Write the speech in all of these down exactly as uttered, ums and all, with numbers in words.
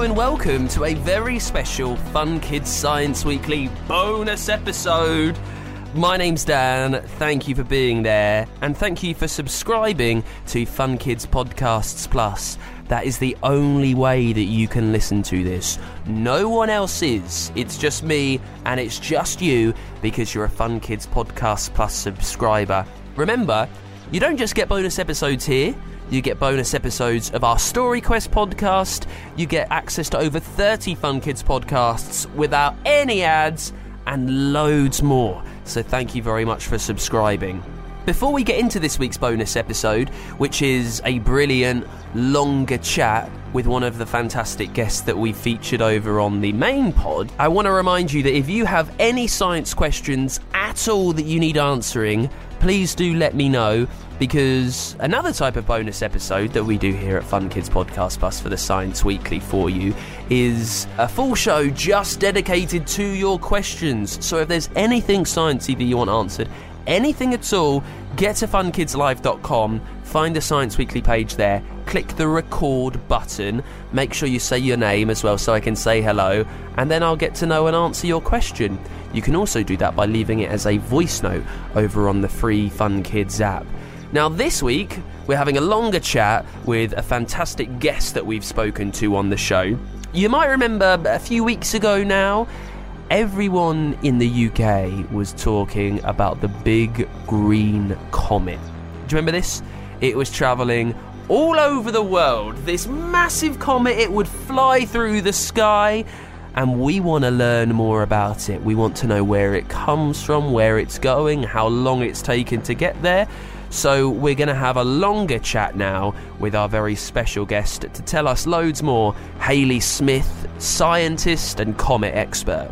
and welcome to a very special Fun Kids Science Weekly bonus episode. My name's Dan, thank you for being there, and thank you for subscribing to Fun Kids Podcasts Plus. That is the only way that you can listen to this. No one else is. It's just me, and it's just you, because you're a Fun Kids Podcasts Plus subscriber. Remember, you don't just get bonus episodes here. You get bonus episodes of our Story Quest podcast. You get access to over thirty Fun Kids podcasts without any ads and loads more. So thank you very much for subscribing. Before we get into this week's bonus episode, which is a brilliant, longer chat with one of the fantastic guests that we featured over on the main pod, I want to remind you that if you have any science questions at all that you need answering, please do let me know, because another type of bonus episode that we do here at Fun Kids Podcast Plus for the Science Weekly for you is a full show just dedicated to your questions. So if there's anything sciencey that you want answered, anything at all, get to fun kids live dot com, find the Science Weekly page there, click the record button, make sure you say your name as well so I can say hello, and then I'll get to know and answer your question. You can also do that by leaving it as a voice note over on the free Fun Kids app. Now this week, we're having a longer chat with a fantastic guest that we've spoken to on the show. You might remember a few weeks ago now, everyone in the U K was talking about the big green comet. Do you remember this? It was travelling all over the world. This massive comet, it would fly through the sky, and we want to learn more about it. We want to know where it comes from, where it's going, how long it's taken to get there. So we're going to have a longer chat now with our very special guest to tell us loads more, Hayley Smith, scientist and comet expert.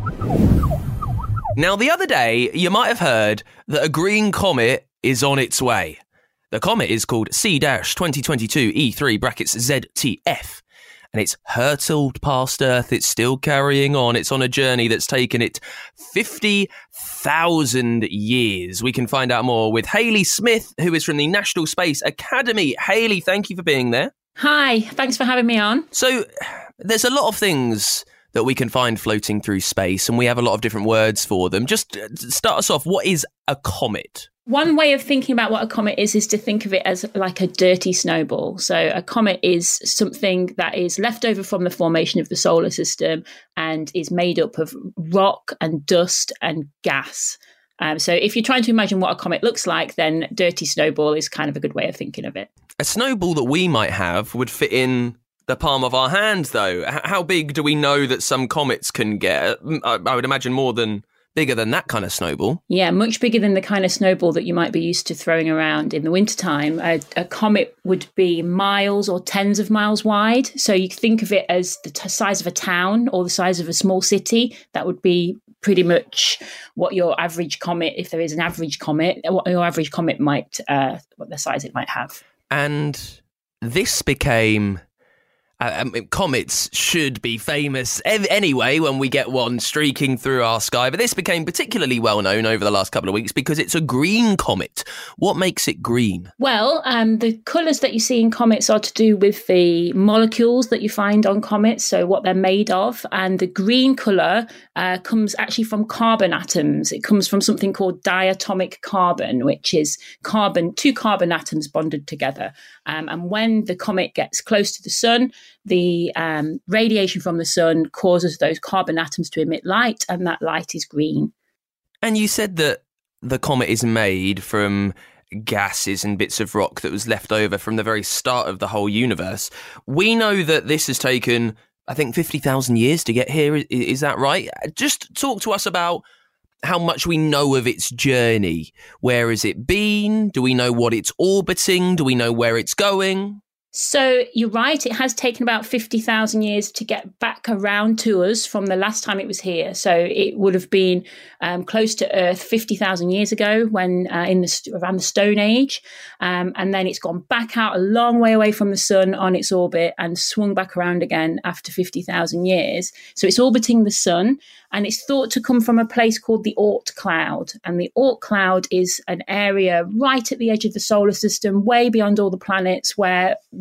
Now, the other day, you might have heard that a green comet is on its way. The comet is called C twenty twenty-two E three brackets Z T F. And it's hurtled past Earth. It's still carrying on. It's on a journey that's taken it fifty thousand years. We can find out more with Hayley Smith, who is from the National Space Academy. Hayley, thank you for being there. Hi, thanks for having me on. So there's a lot of things that we can find floating through space, and we have a lot of different words for them. Just start us off, what is a comet? One way of thinking about what a comet is is to think of it as like a dirty snowball. So a comet is something that is left over from the formation of the solar system and is made up of rock and dust and gas. Um, so if you're trying to imagine what a comet looks like, then dirty snowball is kind of a good way of thinking of it. A snowball that we might have would fit in the palm of our hand, though. How big do we know that some comets can get? I, I would imagine more than... bigger than that kind of snowball. Yeah, much bigger than the kind of snowball that you might be used to throwing around in the wintertime. A, a comet would be miles or tens of miles wide. So you think of it as the t- size of a town or the size of a small city. That would be pretty much what your average comet, if there is an average comet, what your average comet might, uh, what the size it might have. And this became... Uh, I mean, comets should be famous ev- anyway when we get one streaking through our sky, but this became particularly well known over the last couple of weeks because it's a green comet. What makes it green? Well, um, the colours that you see in comets are to do with the molecules that you find on comets, so what they're made of, and the green colour uh, comes actually from carbon atoms. It comes from something called diatomic carbon, which is carbon, two carbon atoms bonded together. Um, and when the comet gets close to the sun, the um, radiation from the sun causes those carbon atoms to emit light, and that light is green. And you said that the comet is made from gases and bits of rock that was left over from the very start of the whole universe. We know that this has taken, I think, fifty thousand years to get here. Is, is that right? Just talk to us about how much we know of its journey. Where has it been? Do we know what it's orbiting? Do we know where it's going? So you're right, it has taken about fifty thousand years to get back around to us from the last time it was here. So it would have been um, close to Earth fifty thousand years ago, when uh, in the around the Stone Age. Um, and then it's gone back out a long way away from the sun on its orbit and swung back around again after fifty thousand years. So it's orbiting the sun, and it's thought to come from a place called the Oort cloud. And the Oort cloud is an area right at the edge of the solar system, way beyond all the planets, where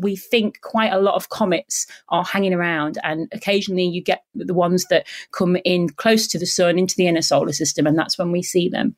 we think quite a lot of comets are hanging around, and occasionally you get the ones that come in close to the sun into the inner solar system, and that's when we see them.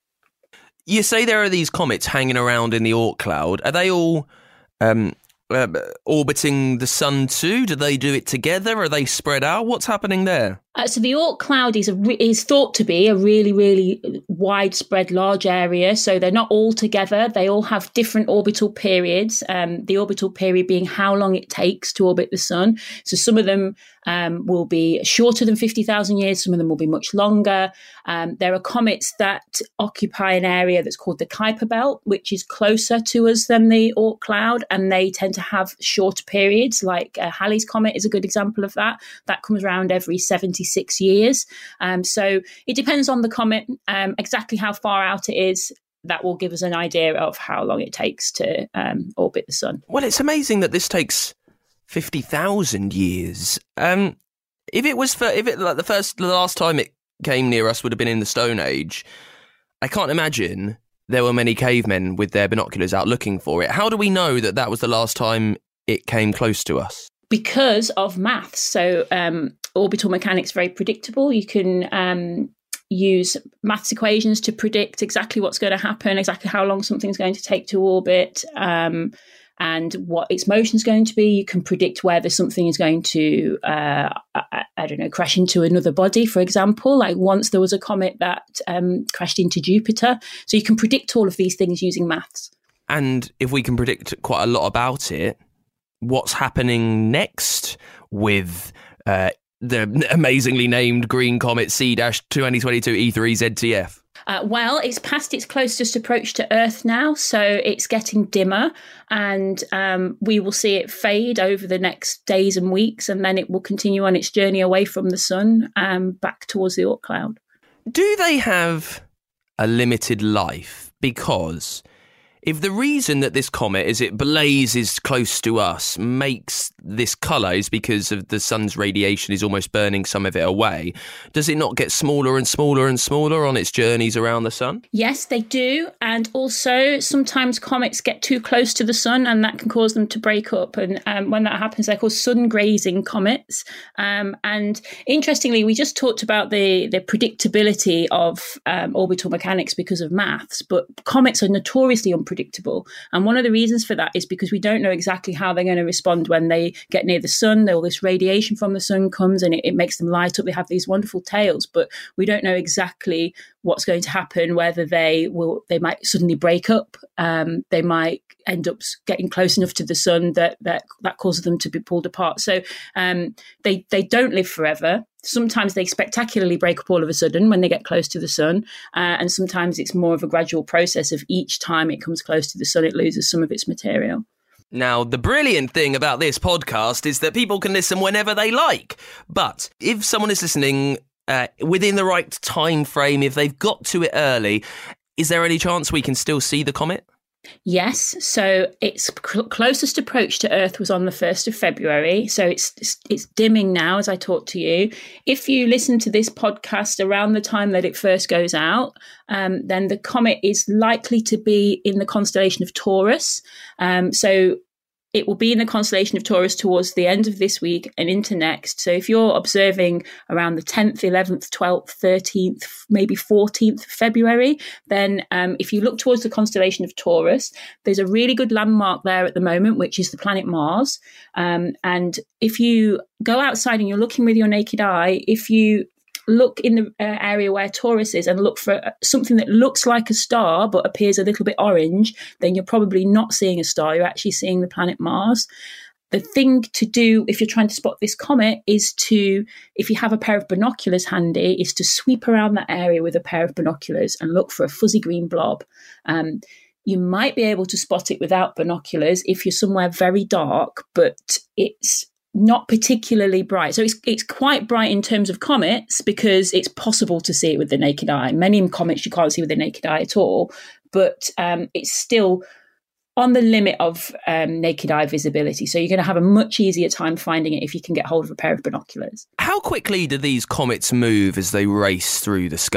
You say there are these comets hanging around in the Oort cloud. Are they all um, uh, orbiting the sun too? Do they do it together? Are they spread out? What's happening there? Uh, so the Oort cloud is a re- is thought to be a really, really widespread, large area. So they're not all together. They all have different orbital periods. Um, the orbital period being how long it takes to orbit the sun. So some of them um, will be shorter than fifty thousand years. Some of them will be much longer. Um, there are comets that occupy an area that's called the Kuiper Belt, which is closer to us than the Oort cloud, and they tend to have shorter periods. Like uh, Halley's Comet is a good example of that. That comes around every seventy six years. Um, so it depends on the comet, um, exactly how far out it is. That will give us an idea of how long it takes to um, orbit the sun. Well, it's amazing that this takes fifty thousand years. Um, if it was for, if it like the first, the last time it came near us would have been in the Stone Age, I can't imagine there were many cavemen with their binoculars out looking for it. How do we know that that was the last time it came close to us? Because of maths. So um, orbital mechanics is very predictable. You can um, use maths equations to predict exactly what's going to happen, exactly how long something's going to take to orbit, um, and what its motion is going to be. You can predict whether something is going to, uh, I, I don't know, crash into another body, for example. Like once there was a comet that um, crashed into Jupiter. So you can predict all of these things using maths. And if we can predict quite a lot about it, what's happening next with uh, the amazingly named green comet C twenty twenty-two E three Z T F? Uh, well, it's past its closest approach to Earth now, so it's getting dimmer, and um, we will see it fade over the next days and weeks, and then it will continue on its journey away from the sun, um, back towards the Oort cloud. Do they have a limited life? Because if the reason that this comet, as it blazes close to us, makes this colour is because of the sun's radiation is almost burning some of it away, does it not get smaller and smaller and smaller on its journeys around the sun? Yes, they do. And also sometimes comets get too close to the sun and that can cause them to break up. And um, when that happens, they're called sun-grazing comets. Um, and interestingly, we just talked about the, the predictability of um, orbital mechanics because of maths, but comets are notoriously unpredictable. Predictable. And one of the reasons for that is because we don't know exactly how they're going to respond when they get near the sun. All this radiation from the sun comes and it, it makes them light up. They have these wonderful tails, but we don't know exactly what's going to happen, whether they will, they might suddenly break up. Um, they might end up getting close enough to the sun that that, that causes them to be pulled apart. So um, they, they don't live forever. Sometimes they spectacularly break up all of a sudden when they get close to the sun. Uh, and sometimes it's more of a gradual process of each time it comes close to the sun, it loses some of its material. Now, the brilliant thing about this podcast is that people can listen whenever they like. But if someone is listening uh, within the right time frame, if they've got to it early, is there any chance we can still see the comet? Yes, so its cl- closest approach to Earth was on the first of February, so it's, it's it's dimming now as I talk to you. If you listen to this podcast around the time that it first goes out, um, then the comet is likely to be in the constellation of Taurus. Um, so it will be in the constellation of Taurus towards the end of this week and into next. So if you're observing around the tenth, eleventh, twelfth, thirteenth, maybe fourteenth of February, then um, if you look towards the constellation of Taurus, there's a really good landmark there at the moment, which is the planet Mars. Um, and if you go outside and you're looking with your naked eye, if you look in the uh, area where Taurus is and look for something that looks like a star but appears a little bit orange, then you're probably not seeing a star. You're actually seeing the planet Mars. The thing to do if you're trying to spot this comet is to, if you have a pair of binoculars handy, is to sweep around that area with a pair of binoculars and look for a fuzzy green blob. Um, you might be able to spot it without binoculars if you're somewhere very dark, but it's not particularly bright. So it's it's quite bright in terms of comets because it's possible to see it with the naked eye. Many comets you can't see with the naked eye at all, but um, it's still on the limit of um, naked eye visibility. So you're going to have a much easier time finding it if you can get hold of a pair of binoculars. How quickly do these comets move as they race through the sky?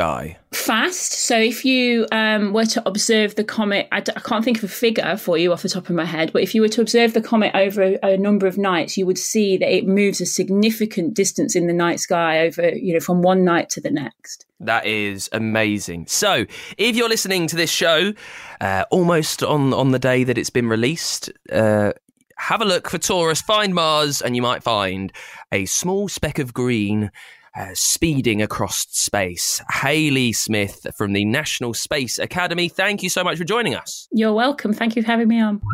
Fast. So if you um, were to observe the comet, I, d- I can't think of a figure for you off the top of my head, but if you were to observe the comet over a, a number of nights, you would see that it moves a significant distance in the night sky over, you know, from one night to the next. That is amazing. So if you're listening to this show uh, almost on, on the day that it's been released, uh, have a look for Taurus, find Mars, and you might find a small speck of green Uh, speeding across space. Hayley Smith from the National Space Academy, thank you so much for joining us. You're welcome. Thank you for having me on.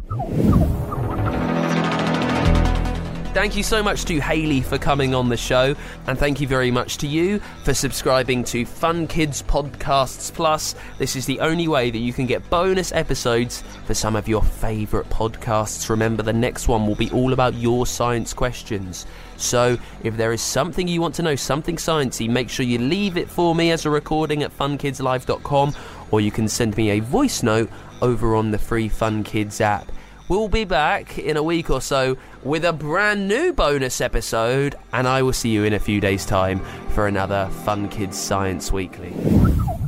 Thank you so much to Hayley for coming on the show, and thank you very much to you for subscribing to Fun Kids Podcasts Plus. This is the only way that you can get bonus episodes for some of your favourite podcasts. Remember, the next one will be all about your science questions. So if there is something you want to know, something sciencey, make sure you leave it for me as a recording at fun kids live dot com, or you can send me a voice note over on the free Fun Kids app. We'll be back in a week or so with a brand new bonus episode, and I will see you in a few days' time for another Fun Kids Science Weekly.